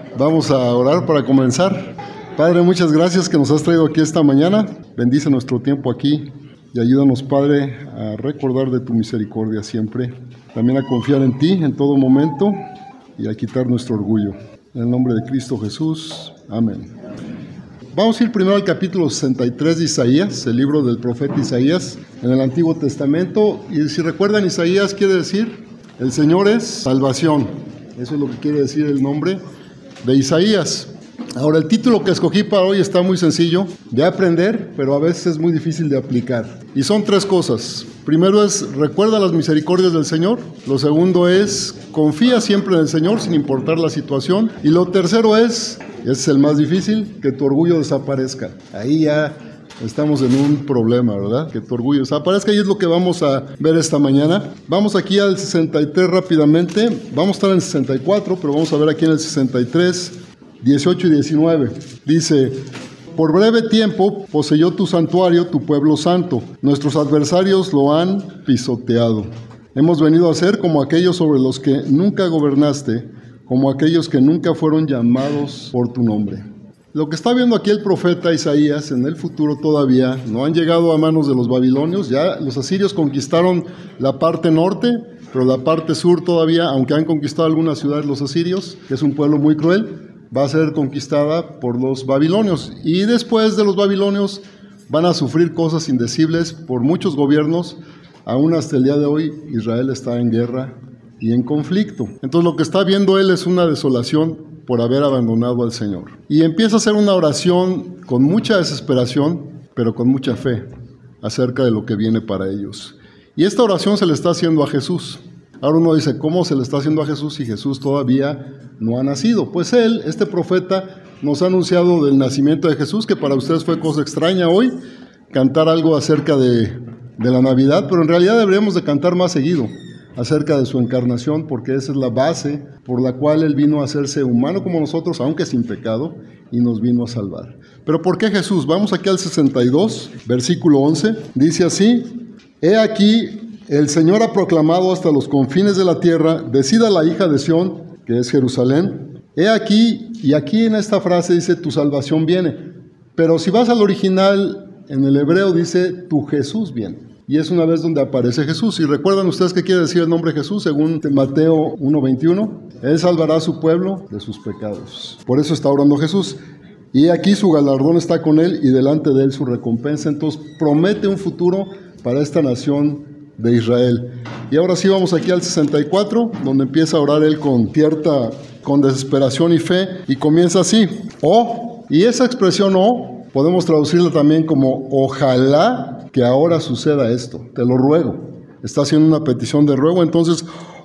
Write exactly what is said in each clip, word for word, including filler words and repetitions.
Vamos a orar para comenzar. Padre, muchas gracias que nos has traído aquí esta mañana. Bendice nuestro tiempo aquí y ayúdanos, Padre, a recordar de tu misericordia siempre. También a confiar en ti en todo momento y a quitar nuestro orgullo. En el nombre de Cristo Jesús. Amén. Vamos a ir primero al capítulo sesenta y tres de Isaías, el libro del profeta Isaías, en el Antiguo Testamento. Y si recuerdan, Isaías quiere decir, el Señor es salvación. Eso es lo que quiere decir el nombre de Isaías. Ahora, el título que escogí para hoy está muy sencillo de aprender, pero a veces es muy difícil de aplicar. Y son tres cosas. Primero es, recuerda las misericordias del Señor. Lo segundo es, confía siempre en el Señor sin importar la situación. Y lo tercero es, ese es el más difícil, que tu orgullo desaparezca. Ahí ya estamos en un problema, ¿verdad? Que tu orgullo desaparezca, y es lo que vamos a ver esta mañana. Vamos aquí al sesenta y tres rápidamente. Vamos a estar en el sesenta y cuatro, pero vamos a ver aquí en el sesenta y tres, dieciocho y diecinueve. Dice: por breve tiempo poseyó tu santuario tu pueblo santo. Nuestros adversarios lo han pisoteado. Hemos venido a ser como aquellos sobre los que nunca gobernaste, como aquellos que nunca fueron llamados por tu nombre. Lo que está viendo aquí el profeta Isaías, en el futuro todavía, no han llegado a manos de los babilonios. Ya los asirios conquistaron la parte norte, pero la parte sur todavía, aunque han conquistado algunas ciudades los asirios, que es un pueblo muy cruel, va a ser conquistada por los babilonios. Y después de los babilonios van a sufrir cosas indecibles por muchos gobiernos. Aún hasta el día de hoy Israel está en guerra y en conflicto. Entonces lo que está viendo él es una desolación por haber abandonado al Señor. Y empieza a hacer una oración con mucha desesperación, pero con mucha fe, acerca de lo que viene para ellos. Y esta oración se le está haciendo a Jesús. Ahora uno dice, ¿cómo se le está haciendo a Jesús si Jesús todavía no ha nacido? Pues él, este profeta, nos ha anunciado del nacimiento de Jesús, que para ustedes fue cosa extraña hoy, cantar algo acerca de, de la Navidad, pero en realidad deberíamos de cantar más seguido acerca de su encarnación, porque esa es la base por la cual él vino a hacerse humano como nosotros, aunque sin pecado, y nos vino a salvar. ¿Pero por qué Jesús? Vamos aquí al sesenta y dos, versículo once, dice así: he aquí, el Señor ha proclamado hasta los confines de la tierra, decida la hija de Sión, que es Jerusalén. He aquí, y aquí en esta frase dice, tu salvación viene. Pero si vas al original, en el hebreo dice, tu Jesús viene. Y es una vez donde aparece Jesús. ¿Y recuerdan ustedes qué quiere decir el nombre Jesús? Según Mateo uno veintiuno, Él salvará a su pueblo de sus pecados. Por eso está orando Jesús. Y aquí su galardón está con Él y delante de Él su recompensa. Entonces promete un futuro para esta nación de Israel. Y ahora sí vamos aquí al sesenta y cuatro, donde empieza a orar Él con cierta, con desesperación y fe. Y comienza así: oh, y esa expresión oh, podemos traducirla también como ojalá que ahora suceda esto, te lo ruego. Está haciendo una petición de ruego. Entonces,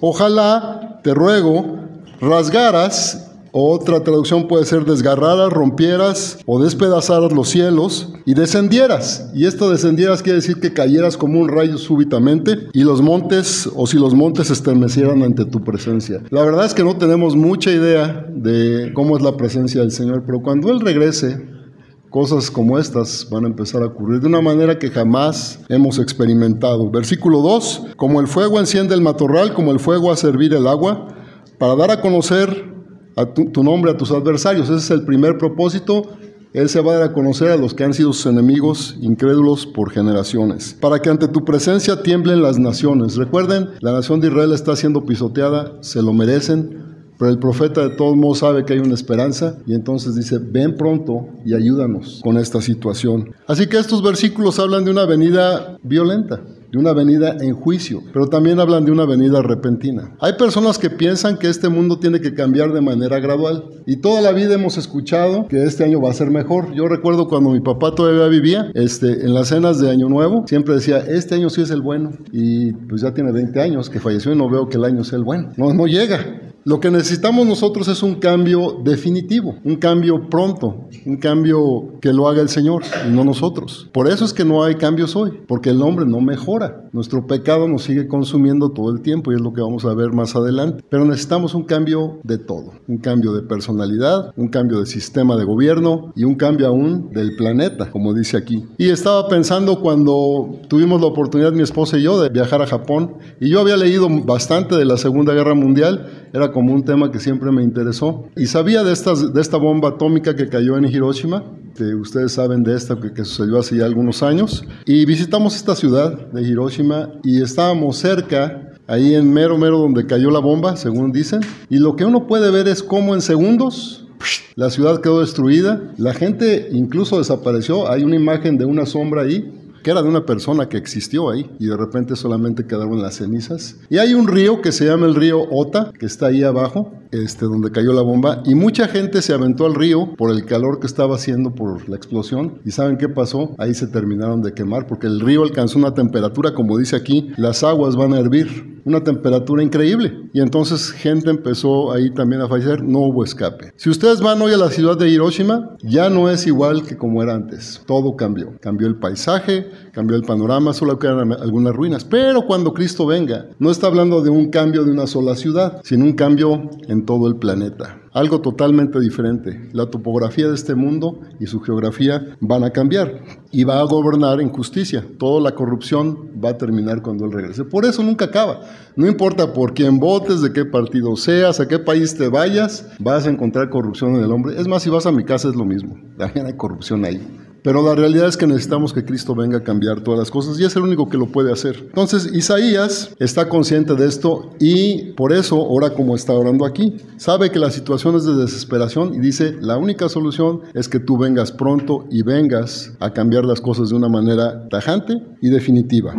ojalá, te ruego, rasgaras, otra traducción puede ser desgarraras, rompieras o despedazaras los cielos y descendieras. Y esto descendieras quiere decir que cayeras como un rayo súbitamente y los montes, o si los montes estremecieran ante tu presencia. La verdad es que no tenemos mucha idea de cómo es la presencia del Señor, pero cuando Él regrese, cosas como estas van a empezar a ocurrir de una manera que jamás hemos experimentado. Versículo dos, como el fuego enciende el matorral, como el fuego hace hervir el agua, para dar a conocer a tu, tu nombre a tus adversarios. Ese es el primer propósito. Él se va a dar a conocer a los que han sido sus enemigos, incrédulos por generaciones, para que ante tu presencia tiemblen las naciones. Recuerden, la nación de Israel está siendo pisoteada, se lo merecen, pero el profeta de todos modos sabe que hay una esperanza y entonces dice, ven pronto y ayúdanos con esta situación. Así que estos versículos hablan de una venida violenta, de una venida en juicio, pero también hablan de una venida repentina. Hay personas que piensan que este mundo tiene que cambiar de manera gradual y toda la vida hemos escuchado que este año va a ser mejor. Yo recuerdo cuando mi papá todavía vivía, este, en las cenas de Año Nuevo, siempre decía, este año sí es el bueno, y pues ya tiene veinte años que falleció y no veo que el año sea el bueno. No, no llega. Lo que necesitamos nosotros es un cambio definitivo, un cambio pronto, un cambio que lo haga el Señor y no nosotros. Por eso es que no hay cambios hoy, porque el hombre no mejora. Nuestro pecado nos sigue consumiendo todo el tiempo y es lo que vamos a ver más adelante. Pero necesitamos un cambio de todo, un cambio de personalidad, un cambio de sistema de gobierno y un cambio aún del planeta, como dice aquí. Y estaba pensando cuando tuvimos la oportunidad, mi esposa y yo, de viajar a Japón, y yo había leído bastante de la Segunda Guerra Mundial. Era como un tema que siempre me interesó. Y sabía de, estas, de esta bomba atómica que cayó en Hiroshima, que ustedes saben de esta que, que sucedió hace ya algunos años. Y visitamos esta ciudad de Hiroshima y estábamos cerca, ahí en mero, mero donde cayó la bomba, según dicen. Y lo que uno puede ver es cómo en segundos la ciudad quedó destruida. La gente incluso desapareció. Hay una imagen de una sombra ahí, que era de una persona que existió ahí, y de repente solamente quedaron las cenizas. Y hay un río que se llama el río Ota, que está ahí abajo, este, donde cayó la bomba, y mucha gente se aventó al río por el calor que estaba haciendo por la explosión. ¿Y saben qué pasó? Ahí se terminaron de quemar, porque el río alcanzó una temperatura, como dice aquí, las aguas van a hervir, una temperatura increíble. Y entonces gente empezó ahí también a fallecer, no hubo escape. Si ustedes van hoy a la ciudad de Hiroshima, ya no es igual que como era antes. Todo cambió. Cambió el paisaje, cambió el panorama, solo quedan algunas ruinas. Pero cuando Cristo venga, no está hablando de un cambio de una sola ciudad, sino un cambio en todo el planeta. Algo totalmente diferente. La topografía de este mundo y su geografía van a cambiar y va a gobernar en justicia. Toda la corrupción va a terminar cuando Él regrese. Por eso nunca acaba. No importa por quién votes, de qué partido seas, a qué país te vayas, vas a encontrar corrupción en el hombre. Es más, si vas a mi casa es lo mismo. También hay corrupción ahí. Pero la realidad es que necesitamos que Cristo venga a cambiar todas las cosas y es el único que lo puede hacer. Entonces Isaías está consciente de esto y por eso ora como está orando aquí. Sabe que la situación es de desesperación y dice, la única solución es que tú vengas pronto y vengas a cambiar las cosas de una manera tajante y definitiva.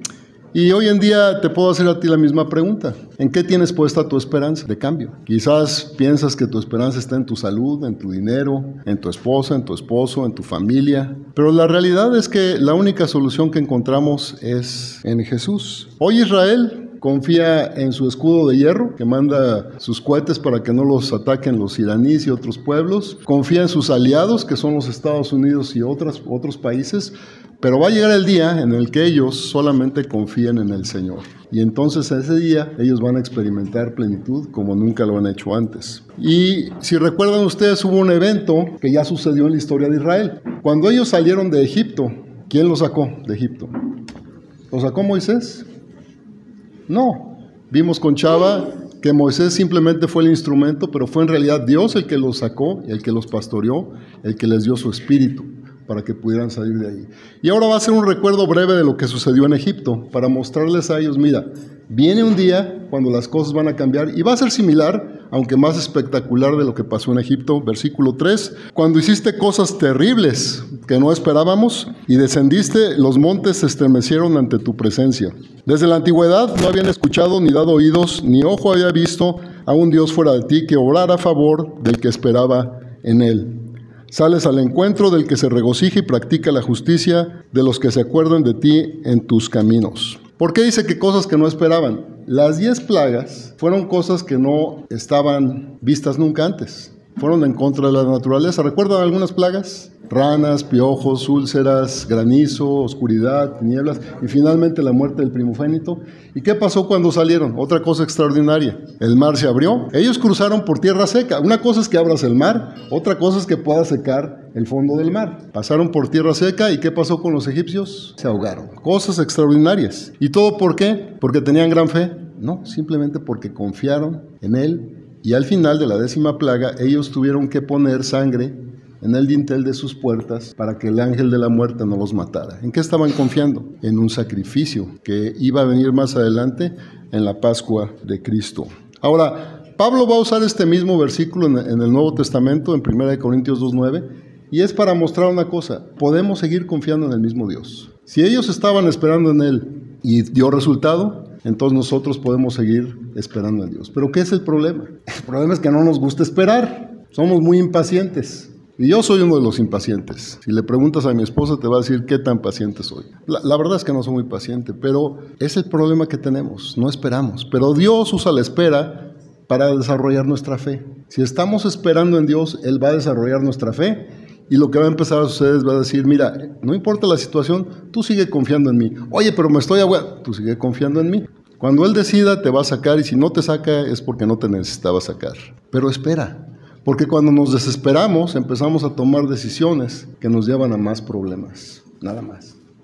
Y hoy en día te puedo hacer a ti la misma pregunta. ¿En qué tienes puesta tu esperanza de cambio? Quizás piensas que tu esperanza está en tu salud, en tu dinero, en tu esposa, en tu esposo, en tu familia. Pero la realidad es que la única solución que encontramos es en Jesús. Hoy Israel confía en su escudo de hierro, que manda sus cohetes para que no los ataquen los iraníes y otros pueblos. Confía en sus aliados, que son los Estados Unidos y otras, otros países. Pero va a llegar el día en el que ellos solamente confíen en el Señor. Y entonces ese día ellos van a experimentar plenitud como nunca lo han hecho antes. Y si recuerdan ustedes, hubo un evento que ya sucedió en la historia de Israel. Cuando ellos salieron de Egipto, ¿quién los sacó de Egipto? ¿Lo sacó Moisés? No. Vimos con Chava que Moisés simplemente fue el instrumento, pero fue en realidad Dios el que los sacó, el que los pastoreó, el que les dio su espíritu para que pudieran salir de ahí. Y ahora va a ser un recuerdo breve de lo que sucedió en Egipto, para mostrarles a ellos, mira, viene un día cuando las cosas van a cambiar y va a ser similar, aunque más espectacular de lo que pasó en Egipto. Versículo tres, cuando hiciste cosas terribles que no esperábamos y descendiste, los montes se estremecieron ante tu presencia. Desde la antigüedad no habían escuchado ni dado oídos, ni ojo había visto a un Dios fuera de ti que obrara a favor del que esperaba en él. Sales al encuentro del que se regocija y practica la justicia, de los que se acuerdan de ti en tus caminos. ¿Por qué dice que cosas que no esperaban? Las diez plagas fueron cosas que no estaban vistas nunca antes. Fueron en contra de la naturaleza. ¿Recuerdan algunas plagas? Ranas, piojos, úlceras, granizo, oscuridad, tinieblas y finalmente la muerte del primogénito. ¿Y qué pasó cuando salieron? Otra cosa extraordinaria. El mar se abrió. Ellos cruzaron por tierra seca. Una cosa es que abras el mar, otra cosa es que puedas secar el fondo del mar. Pasaron por tierra seca y ¿qué pasó con los egipcios? Se ahogaron. Cosas extraordinarias. ¿Y todo por qué? ¿Porque tenían gran fe? No, simplemente porque confiaron en Él. Y al final de la décima plaga, ellos tuvieron que poner sangre en el dintel de sus puertas para que el ángel de la muerte no los matara. ¿En qué estaban confiando? En un sacrificio que iba a venir más adelante en la Pascua de Cristo. Ahora, Pablo va a usar este mismo versículo en, en el Nuevo Testamento, en primera de Corintios dos nueve, y es para mostrar una cosa: podemos seguir confiando en el mismo Dios. Si ellos estaban esperando en Él y dio resultado, entonces nosotros podemos seguir esperando en Dios. ¿Pero qué es el problema? El problema es que no nos gusta esperar. Somos muy impacientes. Y yo soy uno de los impacientes. Si le preguntas a mi esposa, te va a decir qué tan paciente soy. La, la verdad es que no soy muy paciente, pero es el problema que tenemos. No esperamos. Pero Dios usa la espera para desarrollar nuestra fe. Si estamos esperando en Dios, Él va a desarrollar nuestra fe. Y lo que va a empezar a suceder es va a decir, mira, no importa la situación, tú sigue confiando en mí. Oye, pero me estoy aguantando. Tú sigue confiando en mí. Cuando Él decida, te va a sacar, y si no te saca, es porque no te necesitaba sacar. Pero espera. Porque cuando nos desesperamos, empezamos a tomar decisiones que nos llevan a más problemas, nada más.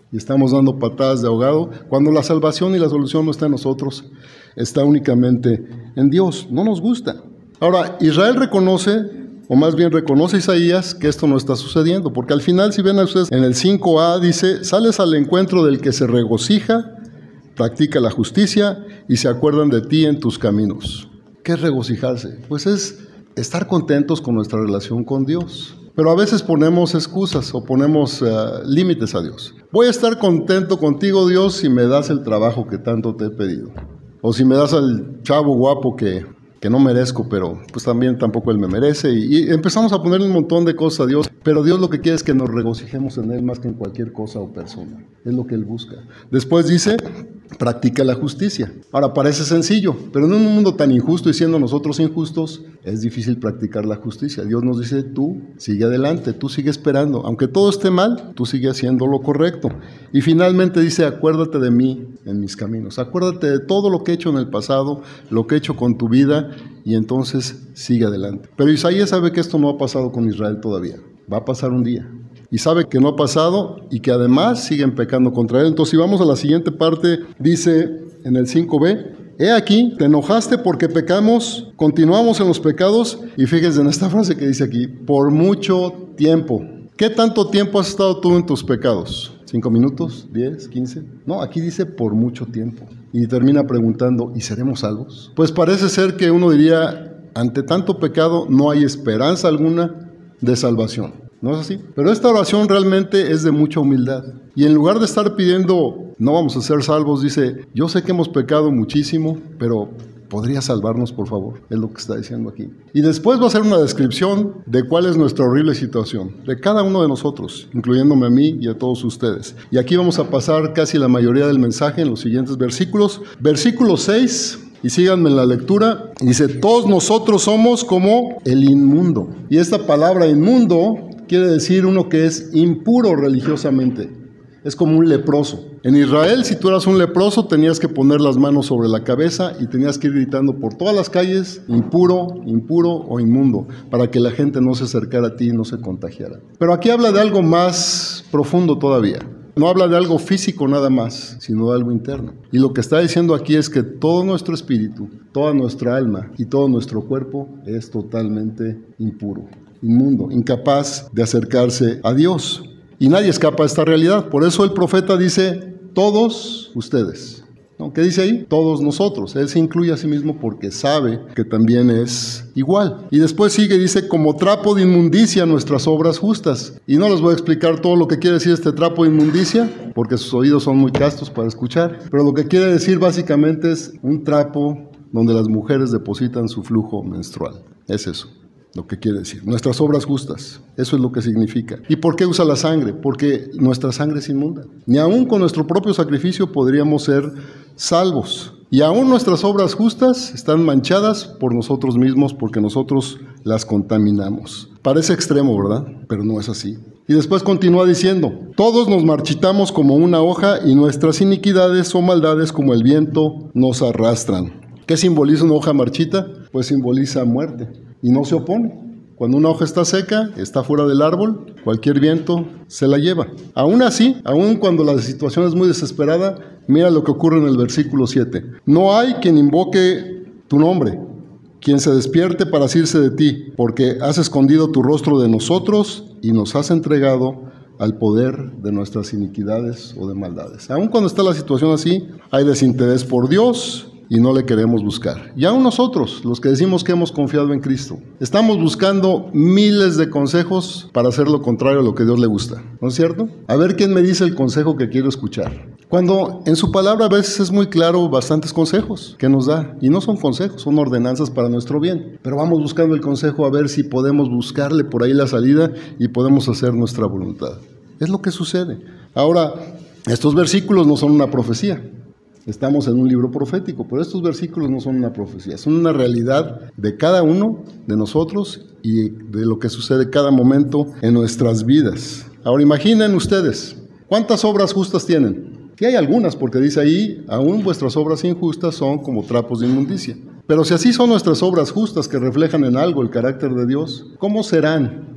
y estamos dando patadas de ahogado, cuando la salvación y la solución no está en nosotros, está únicamente en Dios. No nos gusta. Ahora, Israel reconoce, o más bien reconoce Isaías, que esto no está sucediendo, porque al final, si ven a ustedes, en el cinco a dice, sales al encuentro del que se regocija, practica la justicia y se acuerdan de ti en tus caminos. ¿Qué es regocijarse? Pues es estar contentos con nuestra relación con Dios. Pero a veces ponemos excusas o ponemos uh, límites a Dios. Voy a estar contento contigo, Dios, si me das el trabajo que tanto te he pedido. O si me das al chavo guapo que, que no merezco, pero pues también tampoco él me merece. Y, y empezamos a ponerle un montón de cosas a Dios. Pero Dios lo que quiere es que nos regocijemos en Él más que en cualquier cosa o persona. Es lo que Él busca. Después dice, practica la justicia. Ahora parece sencillo, pero en un mundo tan injusto y siendo nosotros injustos, es difícil practicar la justicia. Dios nos dice, tú sigue adelante, tú sigue esperando. Aunque todo esté mal, tú sigue haciendo lo correcto. Y finalmente dice, acuérdate de mí en mis caminos. Acuérdate de todo lo que he hecho en el pasado, lo que he hecho con tu vida, y entonces sigue adelante. Pero Isaías sabe que esto no ha pasado con Israel todavía. Va a pasar un día. Y sabe que no ha pasado y que además siguen pecando contra él. Entonces, si vamos a la siguiente parte, dice en el cinco be, he aquí, te enojaste porque pecamos, continuamos en los pecados. Y fíjense en esta frase que dice aquí, por mucho tiempo. ¿Qué tanto tiempo has estado tú en tus pecados? ¿Cinco minutos? ¿Diez? ¿Quince? No, aquí dice por mucho tiempo. Y termina preguntando, ¿y seremos salvos? Pues parece ser que uno diría, ante tanto pecado no hay esperanza alguna de salvación. ¿No es así? Pero esta oración realmente es de mucha humildad. Y en lugar de estar pidiendo, no vamos a ser salvos, dice, yo sé que hemos pecado muchísimo, pero ¿podría salvarnos, por favor? Es lo que está diciendo aquí. Y después va a hacer una descripción de cuál es nuestra horrible situación, de cada uno de nosotros, incluyéndome a mí y a todos ustedes. Y aquí vamos a pasar casi la mayoría del mensaje en los siguientes versículos. Versículo seis... Y síganme en la lectura, dice, todos nosotros somos como el inmundo. Y esta palabra inmundo quiere decir uno que es impuro religiosamente. Es como un leproso. En Israel, si tú eras un leproso, tenías que poner las manos sobre la cabeza y tenías que ir gritando por todas las calles, impuro, impuro o inmundo, para que la gente no se acercara a ti y no se contagiara. Pero aquí habla de algo más profundo todavía. No habla de algo físico nada más, sino de algo interno. Y lo que está diciendo aquí es que todo nuestro espíritu, toda nuestra alma y todo nuestro cuerpo es totalmente impuro, inmundo, incapaz de acercarse a Dios. Y nadie escapa de esta realidad. Por eso el profeta dice, todos ustedes. ¿No? ¿Qué dice ahí? Todos nosotros. Él se incluye a sí mismo porque sabe que también es igual. Y después sigue y dice, como trapo de inmundicia nuestras obras justas. Y no les voy a explicar todo lo que quiere decir este trapo de inmundicia, porque sus oídos son muy castos para escuchar. Pero lo que quiere decir básicamente es un trapo donde las mujeres depositan su flujo menstrual. Es eso lo que quiere decir. Nuestras obras justas. Eso es lo que significa. ¿Y por qué usa la sangre? Porque nuestra sangre es inmunda. Ni aún con nuestro propio sacrificio podríamos ser salvos. Y aún nuestras obras justas están manchadas por nosotros mismos porque nosotros las contaminamos. Parece extremo, ¿verdad? Pero no es así. Y después continúa diciendo, todos nos marchitamos como una hoja y nuestras iniquidades o maldades como el viento nos arrastran. ¿Qué simboliza una hoja marchita? Pues simboliza muerte y no se opone. Cuando una hoja está seca, está fuera del árbol, cualquier viento se la lleva. Aún así, aún cuando la situación es muy desesperada, mira lo que ocurre en el versículo siete. No hay quien invoque tu nombre, quien se despierte para asirse de ti, porque has escondido tu rostro de nosotros y nos has entregado al poder de nuestras iniquidades o de maldades. Aún cuando está la situación así, hay desinterés por Dios y no le queremos buscar. Y aún nosotros, los que decimos que hemos confiado en Cristo, estamos buscando miles de consejos para hacer lo contrario a lo que Dios le gusta, ¿no es cierto? A ver quién me dice el consejo que quiero escuchar. Cuando en su palabra a veces es muy claro bastantes consejos que nos da, y no son consejos, son ordenanzas para nuestro bien, pero vamos buscando el consejo a ver si podemos buscarle por ahí la salida y podemos hacer nuestra voluntad. Es lo que sucede. Ahora, estos versículos no son una profecía. Estamos en un libro profético, pero estos versículos no son una profecía, son una realidad de cada uno de nosotros y de lo que sucede cada momento en nuestras vidas. Ahora imaginen ustedes, ¿cuántas obras justas tienen? Que hay algunas, porque dice ahí, aún vuestras obras injustas son como trapos de inmundicia. Pero si así son nuestras obras justas que reflejan en algo el carácter de Dios, ¿cómo serán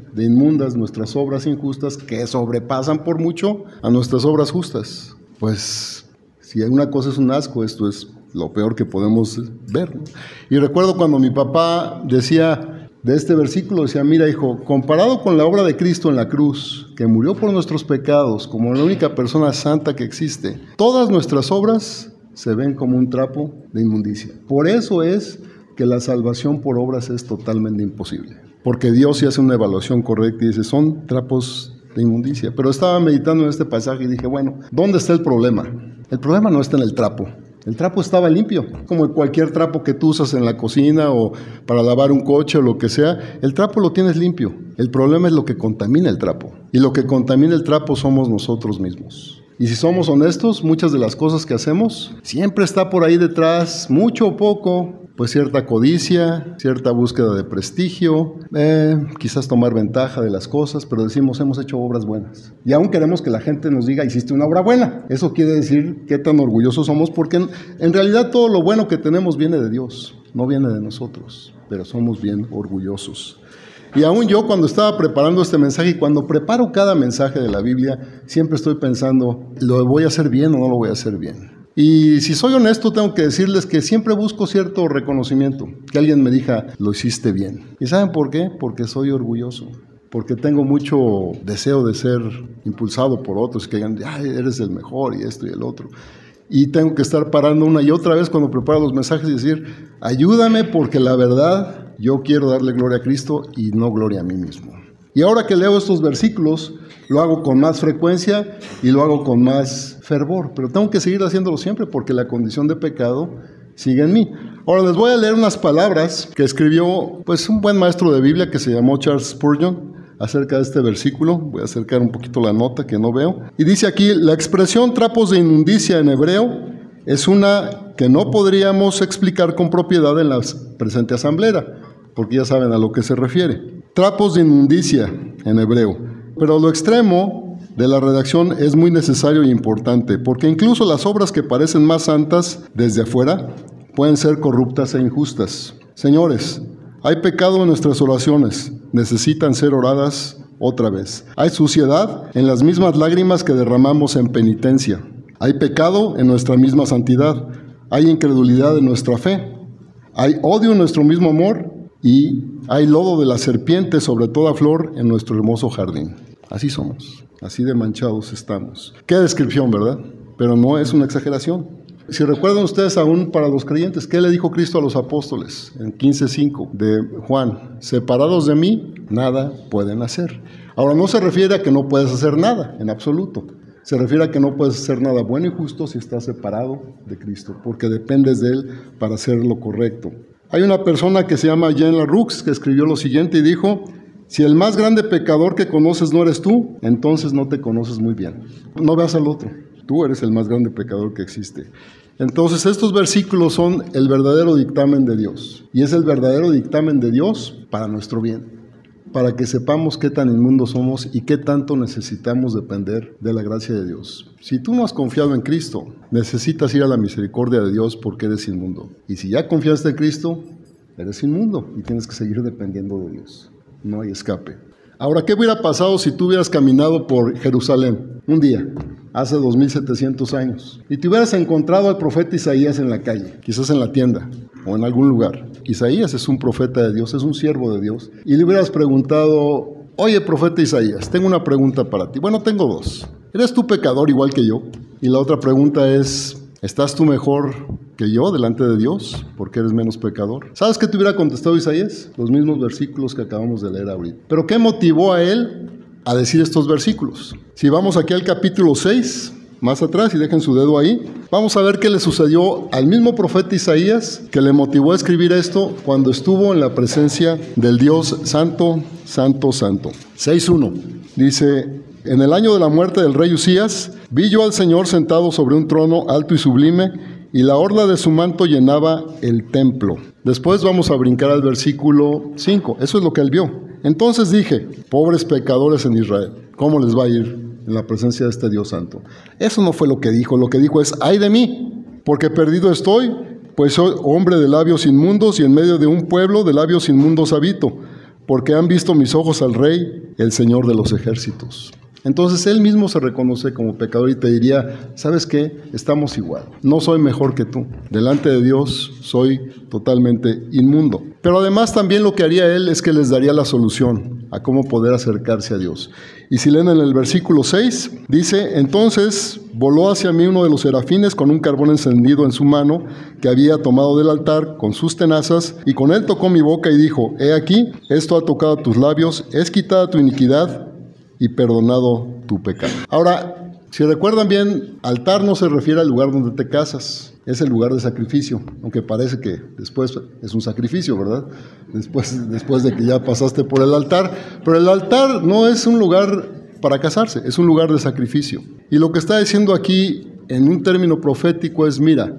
de inmundas nuestras obras injustas que sobrepasan por mucho a nuestras obras justas. Pues si una cosa es un asco, esto es lo peor que podemos ver, ¿no? Y recuerdo cuando mi papá decía de este versículo, decía, mira hijo, comparado con la obra de Cristo en la cruz, que murió por nuestros pecados como la única persona santa que existe, todas nuestras obras se ven como un trapo de inmundicia. Por eso es que la salvación por obras es totalmente imposible, porque Dios sí hace una evaluación correcta y dice, son trapos de inmundicia. Pero estaba meditando en este pasaje y dije, bueno, ¿dónde está el problema? El problema no está en el trapo. El trapo estaba limpio, como cualquier trapo que tú usas en la cocina o para lavar un coche o lo que sea. El trapo lo tienes limpio. El problema es lo que contamina el trapo. Y lo que contamina el trapo somos nosotros mismos. Y si somos honestos, muchas de las cosas que hacemos, siempre está por ahí detrás, mucho o poco, pues cierta codicia, cierta búsqueda de prestigio, eh, quizás tomar ventaja de las cosas, pero decimos, hemos hecho obras buenas. Y aún queremos que la gente nos diga, hiciste una obra buena. Eso quiere decir qué tan orgullosos somos, porque en, en realidad todo lo bueno que tenemos viene de Dios, no viene de nosotros, pero somos bien orgullosos. Y aún yo cuando estaba preparando este mensaje y cuando preparo cada mensaje de la Biblia, siempre estoy pensando, ¿lo voy a hacer bien o no lo voy a hacer bien? Y si soy honesto, tengo que decirles que siempre busco cierto reconocimiento, que alguien me diga, lo hiciste bien. ¿Y saben por qué? Porque soy orgulloso, porque tengo mucho deseo de ser impulsado por otros, que digan, ay, eres el mejor y esto y el otro. Y tengo que estar parando una y otra vez cuando preparo los mensajes y decir, ayúdame porque la verdad yo quiero darle gloria a Cristo y no gloria a mí mismo. Y ahora que leo estos versículos, lo hago con más frecuencia y lo hago con más fervor, pero tengo que seguir haciéndolo siempre porque la condición de pecado sigue en mí. Ahora les voy a leer unas palabras que escribió pues un buen maestro de Biblia que se llamó Charles Spurgeon acerca de este versículo. Voy a acercar un poquito la nota que no veo. Y dice aquí, la expresión trapos de inmundicia en hebreo es una que no podríamos explicar con propiedad en la presente asamblea, porque ya saben a lo que se refiere. Trapos de inmundicia en hebreo. Pero lo extremo de la redacción es muy necesario e importante, porque incluso las obras que parecen más santas desde afuera pueden ser corruptas e injustas. Señores, hay pecado en nuestras oraciones, necesitan ser oradas otra vez. Hay suciedad en las mismas lágrimas que derramamos en penitencia. Hay pecado en nuestra misma santidad. Hay incredulidad en nuestra fe. Hay odio en nuestro mismo amor y hay lodo de la serpiente sobre toda flor en nuestro hermoso jardín. Así somos, así de manchados estamos. Qué descripción, ¿verdad? Pero no es una exageración. Si recuerdan ustedes aún para los creyentes, ¿qué le dijo Cristo a los apóstoles? En quince cinco de Juan, separados de mí, nada pueden hacer. Ahora, no se refiere a que no puedes hacer nada, en absoluto. Se refiere a que no puedes hacer nada bueno y justo si estás separado de Cristo, porque dependes de Él para hacer lo correcto. Hay una persona que se llama Jean Laroux que escribió lo siguiente y dijo, si el más grande pecador que conoces no eres tú, entonces no te conoces muy bien. No veas al otro, tú eres el más grande pecador que existe. Entonces estos versículos son el verdadero dictamen de Dios. Y es el verdadero dictamen de Dios para nuestro bien, para que sepamos qué tan inmundos somos y qué tanto necesitamos depender de la gracia de Dios. Si tú no has confiado en Cristo, necesitas ir a la misericordia de Dios porque eres inmundo. Y si ya confiaste en Cristo, eres inmundo y tienes que seguir dependiendo de Dios. No hay escape. Ahora, ¿qué hubiera pasado si tú hubieras caminado por Jerusalén un día, hace dos mil setecientos años, y te hubieras encontrado al profeta Isaías en la calle, quizás en la tienda o en algún lugar? Isaías es un profeta de Dios, es un siervo de Dios, y le hubieras preguntado, oye, profeta Isaías, tengo una pregunta para ti. Bueno, tengo dos. ¿Eres tú pecador igual que yo? Y la otra pregunta es, ¿estás tú mejor que yo delante de Dios porque eres menos pecador? ¿Sabes qué te hubiera contestado Isaías? Los mismos versículos que acabamos de leer ahorita. ¿Pero qué motivó a él a decir estos versículos? Si vamos aquí al capítulo seis, más atrás, y dejen su dedo ahí, vamos a ver qué le sucedió al mismo profeta Isaías que le motivó a escribir esto cuando estuvo en la presencia del Dios santo, santo, santo. seis uno dice, en el año de la muerte del rey Usías, vi yo al Señor sentado sobre un trono alto y sublime, y la orla de su manto llenaba el templo. Después vamos a brincar al versículo cinco, eso es lo que él vio. Entonces dije, pobres pecadores en Israel, ¿cómo les va a ir en la presencia de este Dios santo? Eso no fue lo que dijo, lo que dijo es, ¡ay de mí! Porque perdido estoy, pues soy hombre de labios inmundos y en medio de un pueblo de labios inmundos habito. porque han visto mis ojos al Rey, el Señor de los ejércitos. Entonces él mismo se reconoce como pecador y te diría, ¿sabes qué? Estamos igual. No soy mejor que tú. Delante de Dios soy totalmente inmundo. Pero además también lo que haría él es que les daría la solución a cómo poder acercarse a Dios. Y si leen en el versículo seis, dice, entonces voló hacia mí uno de los serafines con un carbón encendido en su mano que había tomado del altar con sus tenazas, y con él tocó mi boca y dijo, he aquí, esto ha tocado tus labios, es quitada tu iniquidad y perdonado tu pecado. Ahora, si recuerdan bien, altar no se refiere al lugar donde te casas, es el lugar de sacrificio, aunque parece que después es un sacrificio, ¿verdad? Después, después de que ya pasaste por el altar, pero el altar no es un lugar para casarse, es un lugar de sacrificio. Y lo que está diciendo aquí en un término profético es, mira,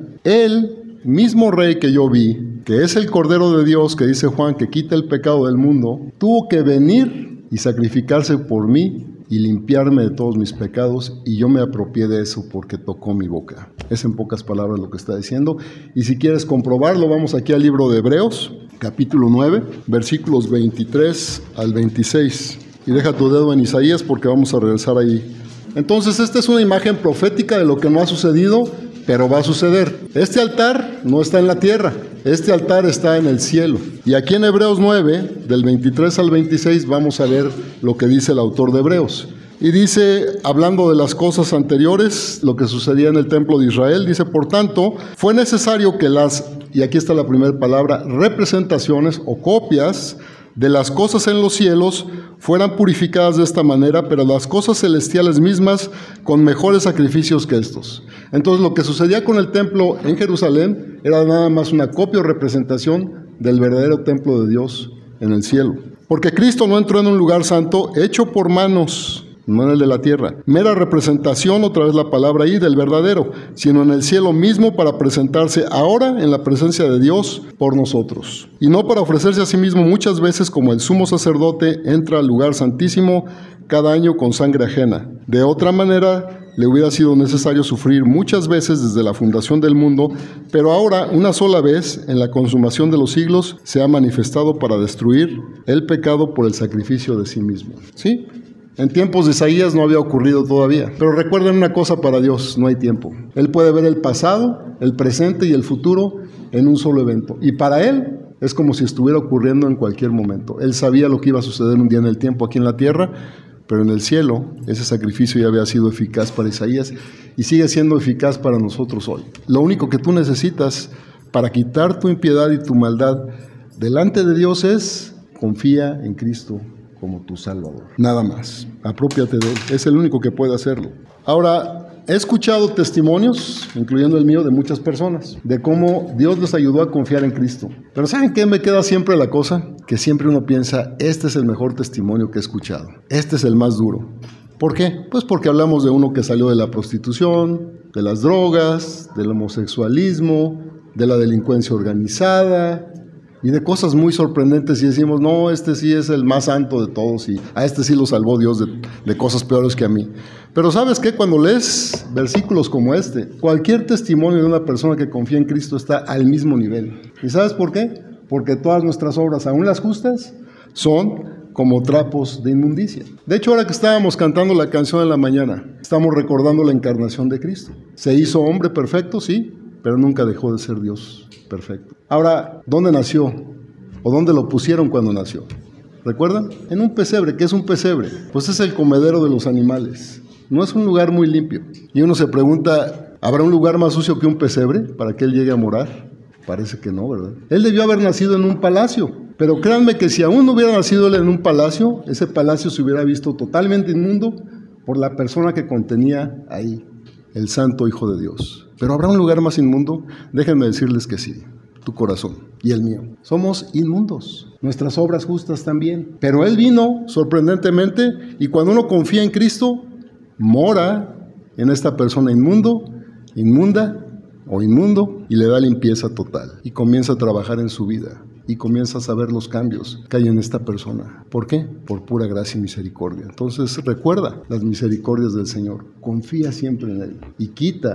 el mismo rey que yo vi, que es el Cordero de Dios, que dice Juan, que quita el pecado del mundo, tuvo que venir y sacrificarse por mí y limpiarme de todos mis pecados, y yo me apropié de eso porque tocó mi boca. Es en pocas palabras lo que está diciendo. Y si quieres comprobarlo, vamos aquí al libro de Hebreos, capítulo nueve, versículos veintitrés al veintiséis. Y deja tu dedo en Isaías porque vamos a regresar ahí. Entonces, esta es una imagen profética de lo que no ha sucedido, pero va a suceder. Este altar no está en la tierra, este altar está en el cielo. Y aquí en Hebreos nueve, del veintitrés al veintiséis, vamos a ver lo que dice el autor de Hebreos. Y dice, hablando de las cosas anteriores, lo que sucedía en el templo de Israel, dice, por tanto, fue necesario que las, y aquí está la primera palabra, representaciones o copias de las cosas en los cielos fueran purificadas de esta manera, pero las cosas celestiales mismas con mejores sacrificios que estos. Entonces lo que sucedía con el templo en Jerusalén era nada más una copia o representación del verdadero templo de Dios en el cielo. Porque Cristo no entró en un lugar santo hecho por manos, no en el de la tierra, mera representación, otra vez la palabra ahí, del verdadero, sino en el cielo mismo para presentarse ahora en la presencia de Dios por nosotros. Y no para ofrecerse a sí mismo muchas veces como el sumo sacerdote entra al lugar santísimo cada año con sangre ajena. De otra manera, le hubiera sido necesario sufrir muchas veces desde la fundación del mundo, pero ahora, una sola vez, en la consumación de los siglos, se ha manifestado para destruir el pecado por el sacrificio de sí mismo. ¿Sí? En tiempos de Isaías no había ocurrido todavía. Pero recuerden una cosa, para Dios no hay tiempo. Él puede ver el pasado, el presente y el futuro en un solo evento. Y para Él es como si estuviera ocurriendo en cualquier momento. Él sabía lo que iba a suceder un día en el tiempo aquí en la tierra, pero en el cielo ese sacrificio ya había sido eficaz para Isaías y sigue siendo eficaz para nosotros hoy. Lo único que tú necesitas para quitar tu impiedad y tu maldad delante de Dios es confía en Cristo como tu Salvador. Nada más. Apropiate de Él. Es el único que puede hacerlo. Ahora, he escuchado testimonios, incluyendo el mío, de muchas personas, de cómo Dios les ayudó a confiar en Cristo. Pero ¿saben qué me queda siempre la cosa? Que siempre uno piensa, este es el mejor testimonio que he escuchado. Este es el más duro. ¿Por qué? Pues porque hablamos de uno que salió de la prostitución, de las drogas, del homosexualismo, de la delincuencia organizada y de cosas muy sorprendentes, y decimos, no, este sí es el más santo de todos y a este sí lo salvó Dios de, de cosas peores que a mí. Pero ¿sabes qué? Cuando lees versículos como este, cualquier testimonio de una persona que confía en Cristo está al mismo nivel. ¿Y sabes por qué? Porque todas nuestras obras, aún las justas, son como trapos de inmundicia. De hecho, ahora que estábamos cantando la canción en la mañana, estamos recordando la encarnación de Cristo. Se hizo hombre perfecto, sí, pero nunca dejó de ser Dios perfecto. Ahora, ¿dónde nació? ¿O dónde lo pusieron cuando nació? ¿Recuerdan? En un pesebre. ¿Qué es un pesebre? Pues es el comedero de los animales. No es un lugar muy limpio. Y uno se pregunta, ¿habrá un lugar más sucio que un pesebre para que él llegue a morar? Parece que no, ¿verdad? Él debió haber nacido en un palacio. Pero créanme que si aún no hubiera nacido él en un palacio, ese palacio se hubiera visto totalmente inmundo por la persona que contenía ahí, el Santo Hijo de Dios. ¿Pero habrá un lugar más inmundo? Déjenme decirles que sí, tu corazón y el mío. Somos inmundos, nuestras obras justas también. Pero Él vino sorprendentemente y cuando uno confía en Cristo, mora en esta persona inmundo, inmunda o inmundo y le da limpieza total y comienza a trabajar en su vida. Y comienza a saber los cambios que hay en esta persona. ¿Por qué? Por pura gracia y misericordia. Entonces recuerda las misericordias del Señor. Confía siempre en Él. Y quita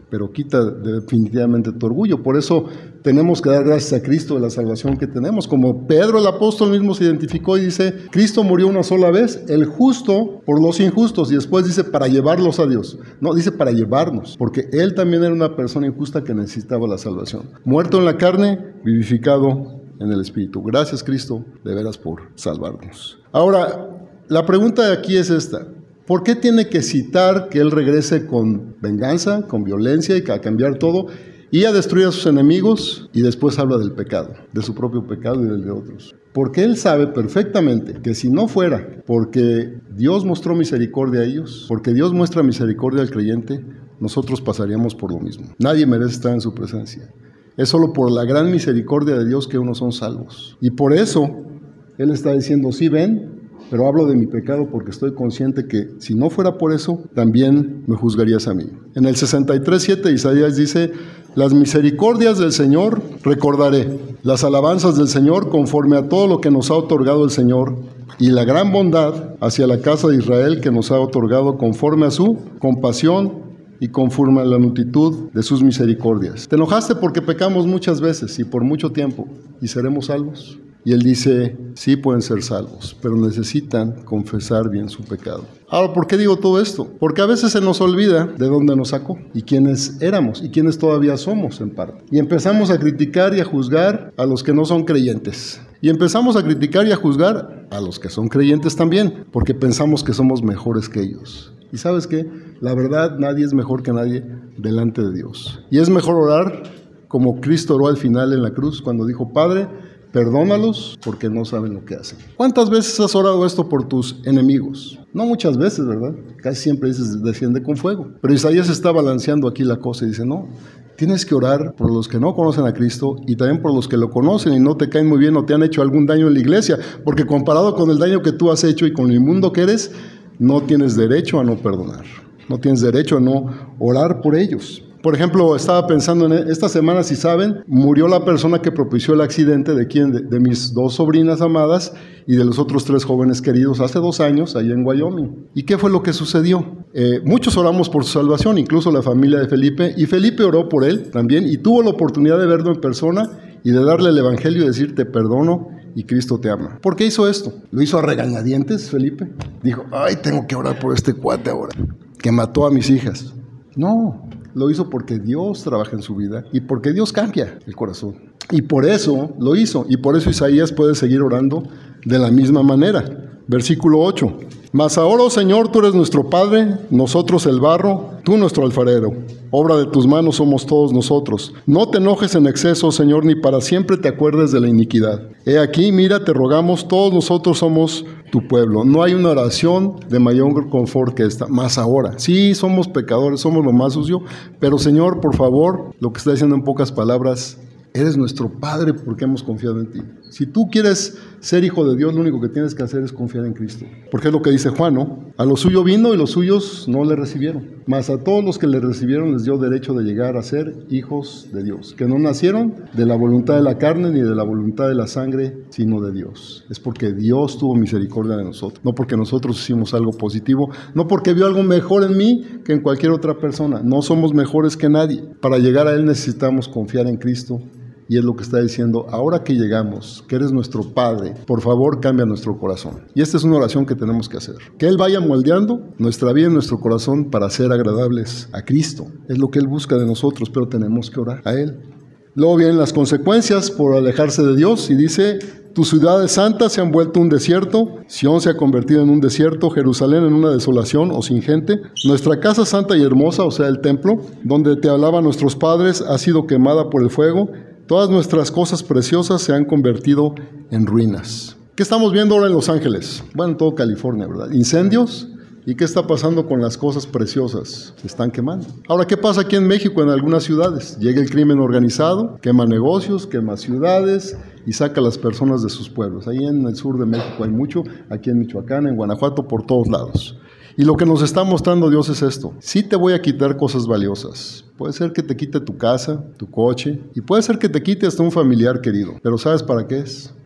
pero quita definitivamente tu orgullo. Por eso tenemos que dar gracias a Cristo de la salvación que tenemos. Como Pedro el apóstol mismo se identificó y dice, Cristo murió una sola vez, el justo por los injustos, y después dice para llevarlos a Dios. No, dice para llevarnos, porque Él también era una persona injusta que necesitaba la salvación. Muerto en la carne, vivificado en el Espíritu. Gracias, Cristo, de veras por salvarnos. Ahora, la pregunta de aquí es esta. ¿Por qué tiene que citar que Él regrese con venganza, con violencia y a cambiar todo y a destruir a sus enemigos? Y después habla del pecado, de su propio pecado y del de otros. Porque Él sabe perfectamente que si no fuera porque Dios mostró misericordia a ellos, porque Dios muestra misericordia al creyente, nosotros pasaríamos por lo mismo. Nadie merece estar en su presencia. Es solo por la gran misericordia de Dios que unos son salvos. Y por eso Él está diciendo, sí, ven, pero hablo de mi pecado porque estoy consciente que si no fuera por eso, también me juzgarías a mí. En el sesenta y tres siete Isaías dice, las misericordias del Señor recordaré, las alabanzas del Señor conforme a todo lo que nos ha otorgado el Señor, y la gran bondad hacia la casa de Israel que nos ha otorgado conforme a su compasión y conforme a la multitud de sus misericordias. ¿Te enojaste porque pecamos muchas veces y por mucho tiempo y seremos salvos? Y Él dice, sí pueden ser salvos, pero necesitan confesar bien su pecado. Ahora, ¿por qué digo todo esto? Porque a veces se nos olvida de dónde nos sacó y quiénes éramos y quiénes todavía somos en parte. Y empezamos a criticar y a juzgar a los que no son creyentes. Y empezamos a criticar y a juzgar a los que son creyentes también, porque pensamos que somos mejores que ellos. ¿Y sabes qué? La verdad, nadie es mejor que nadie delante de Dios. Y es mejor orar como Cristo oró al final en la cruz, cuando dijo, Padre, perdónalos porque no saben lo que hacen. ¿Cuántas veces has orado esto por tus enemigos? No muchas veces, ¿verdad? Casi siempre dices, defiende con fuego. Pero Isaías está balanceando aquí la cosa y dice, no, tienes que orar por los que no conocen a Cristo y también por los que lo conocen y no te caen muy bien o te han hecho algún daño en la iglesia, porque comparado con el daño que tú has hecho y con el inmundo que eres, no tienes derecho a no perdonar. No tienes derecho a no orar por ellos. Por ejemplo, estaba pensando en esta semana, si saben, murió la persona que propició el accidente de, quién, de, de mis dos sobrinas amadas y de los otros tres jóvenes queridos hace dos años allá en Wyoming. ¿Y qué fue lo que sucedió? Eh, muchos oramos por su salvación, incluso la familia de Felipe, y Felipe oró por él también y tuvo la oportunidad de verlo en persona y de darle el evangelio y decir, te perdono y Cristo te ama. ¿Por qué hizo esto? ¿Lo hizo a regañadientes, Felipe? Dijo, ay, tengo que orar por este cuate ahora, que mató a mis hijas. No, lo hizo porque Dios trabaja en su vida y porque Dios cambia el corazón. Y por eso lo hizo, y por eso Isaías puede seguir orando de la misma manera. Versículo ocho. Mas ahora, oh Señor, tú eres nuestro Padre, nosotros el barro, tú nuestro alfarero. Obra de tus manos somos todos nosotros. No te enojes en exceso, Señor, ni para siempre te acuerdes de la iniquidad. He aquí, mira, te rogamos, todos nosotros somos tu pueblo. No hay una oración de mayor confort que esta. Más ahora. Sí, somos pecadores, somos lo más sucio, pero Señor, por favor, lo que está diciendo en pocas palabras, eres nuestro Padre porque hemos confiado en ti. Si tú quieres ser hijo de Dios, lo único que tienes que hacer es confiar en Cristo. Porque es lo que dice Juan, ¿no? A lo suyo vino y los suyos no le recibieron. Mas a todos los que le recibieron les dio derecho de llegar a ser hijos de Dios. Que no nacieron de la voluntad de la carne ni de la voluntad de la sangre, sino de Dios. Es porque Dios tuvo misericordia de nosotros. No porque nosotros hicimos algo positivo. No porque vio algo mejor en mí que en cualquier otra persona. No somos mejores que nadie. Para llegar a Él necesitamos confiar en Cristo. Y es lo que está diciendo, ahora que llegamos, que eres nuestro Padre, por favor cambia nuestro corazón. Y esta es una oración que tenemos que hacer. Que Él vaya moldeando nuestra vida y nuestro corazón para ser agradables a Cristo. Es lo que Él busca de nosotros, pero tenemos que orar a Él. Luego vienen las consecuencias por alejarse de Dios y dice, tus ciudades santas se han vuelto un desierto, Sión se ha convertido en un desierto, Jerusalén en una desolación o sin gente. Nuestra casa santa y hermosa, o sea el templo, donde te hablaban nuestros padres, ha sido quemada por el fuego. Todas nuestras cosas preciosas se han convertido en ruinas. ¿Qué estamos viendo ahora en Los Ángeles? Bueno, en todo California, ¿verdad? Incendios. ¿Y qué está pasando con las cosas preciosas? Se están quemando. Ahora, ¿qué pasa aquí en México en algunas ciudades? Llega el crimen organizado, quema negocios, quema ciudades y saca a las personas de sus pueblos. Ahí en el sur de México hay mucho, aquí en Michoacán, en Guanajuato, por todos lados. Y lo que nos está mostrando Dios es esto. Sí te voy a quitar cosas valiosas. Puede ser que te quite tu casa, tu coche, y puede ser que te quite hasta un familiar querido. Pero ¿sabes para qué es?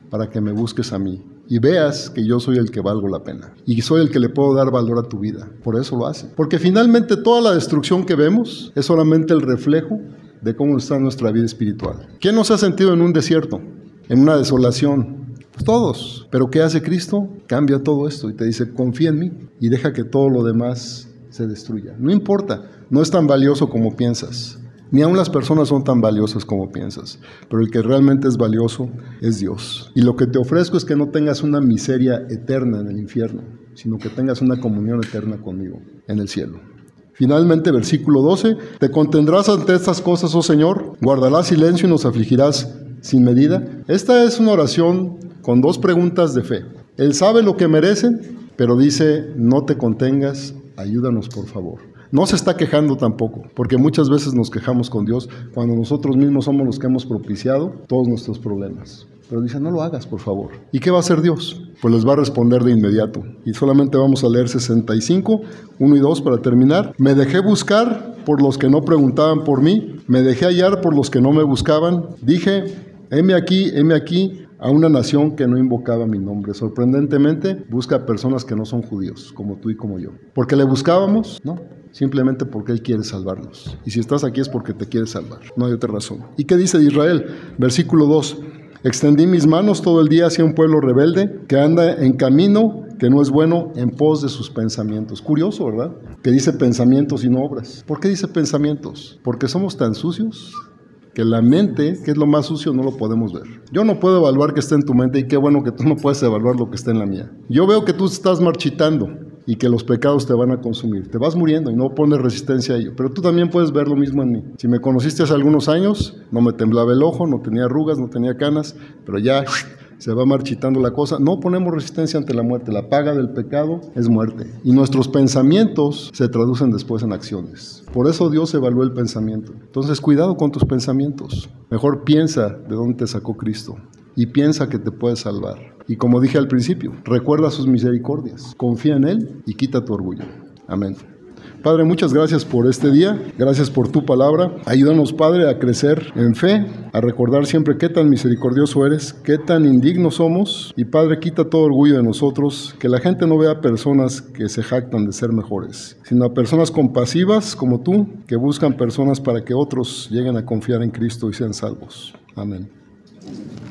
para que me busques a mí y veas que yo soy el que valgo la pena y soy el que le puedo dar valor a tu vida. Por eso lo hace. Porque finalmente toda la destrucción que vemos es solamente el reflejo de cómo está nuestra vida espiritual. ¿Quién nos ha sentido en un desierto, en una desolación? Pues todos. Pero ¿qué hace Cristo? Cambia todo esto y te dice, confía en mí y deja que todo lo demás se destruya. No importa, no es tan valioso como piensas. Ni aun las personas son tan valiosas como piensas, pero el que realmente es valioso es Dios. Y lo que te ofrezco es que no tengas una miseria eterna en el infierno, sino que tengas una comunión eterna conmigo en el cielo. Finalmente, versículo doce, ¿te contendrás ante estas cosas, oh Señor? ¿Guardarás silencio y nos afligirás sin medida? Esta es una oración con dos preguntas de fe. Él sabe lo que merecen, pero dice, no te contengas, ayúdanos por favor. No se está quejando tampoco, porque muchas veces nos quejamos con Dios cuando nosotros mismos somos los que hemos propiciado todos nuestros problemas. Pero dice, no lo hagas, por favor. ¿Y qué va a hacer Dios? Pues les va a responder de inmediato. Y solamente vamos a leer sesenta y cinco, uno y dos para terminar. Me dejé buscar por los que no preguntaban por mí. Me dejé hallar por los que no me buscaban. Dije, heme aquí, heme aquí, a una nación que no invocaba mi nombre. Sorprendentemente, busca a personas que no son judíos, como tú y como yo. ¿Porque le buscábamos? No. Simplemente porque Él quiere salvarnos. Y si estás aquí es porque te quiere salvar. No hay otra razón. ¿Y qué dice de Israel? Versículo dos. Extendí mis manos todo el día hacia un pueblo rebelde que anda en camino que no es bueno en pos de sus pensamientos. Curioso, ¿verdad? Que dice pensamientos y no obras. ¿Por qué dice pensamientos? Porque somos tan sucios que la mente, que es lo más sucio, no lo podemos ver. Yo no puedo evaluar qué está en tu mente y qué bueno que tú no puedes evaluar lo que está en la mía. Yo veo que tú estás marchitando y que los pecados te van a consumir. Te vas muriendo y no pones resistencia a ello. Pero tú también puedes ver lo mismo en mí. Si me conociste hace algunos años, no me temblaba el ojo, no tenía arrugas, no tenía canas, pero ya se va marchitando la cosa. No ponemos resistencia ante la muerte. La paga del pecado es muerte. Y nuestros pensamientos se traducen después en acciones. Por eso Dios evaluó el pensamiento. Entonces, cuidado con tus pensamientos. Mejor piensa de dónde te sacó Cristo. Y piensa que te puede salvar. Y como dije al principio, recuerda sus misericordias. Confía en Él y quita tu orgullo. Amén. Padre, muchas gracias por este día, gracias por tu palabra. Ayúdanos, Padre, a crecer en fe, a recordar siempre qué tan misericordioso eres, qué tan indignos somos. Y Padre, quita todo orgullo de nosotros, que la gente no vea personas que se jactan de ser mejores, sino a personas compasivas como tú, que buscan personas para que otros lleguen a confiar en Cristo y sean salvos. Amén.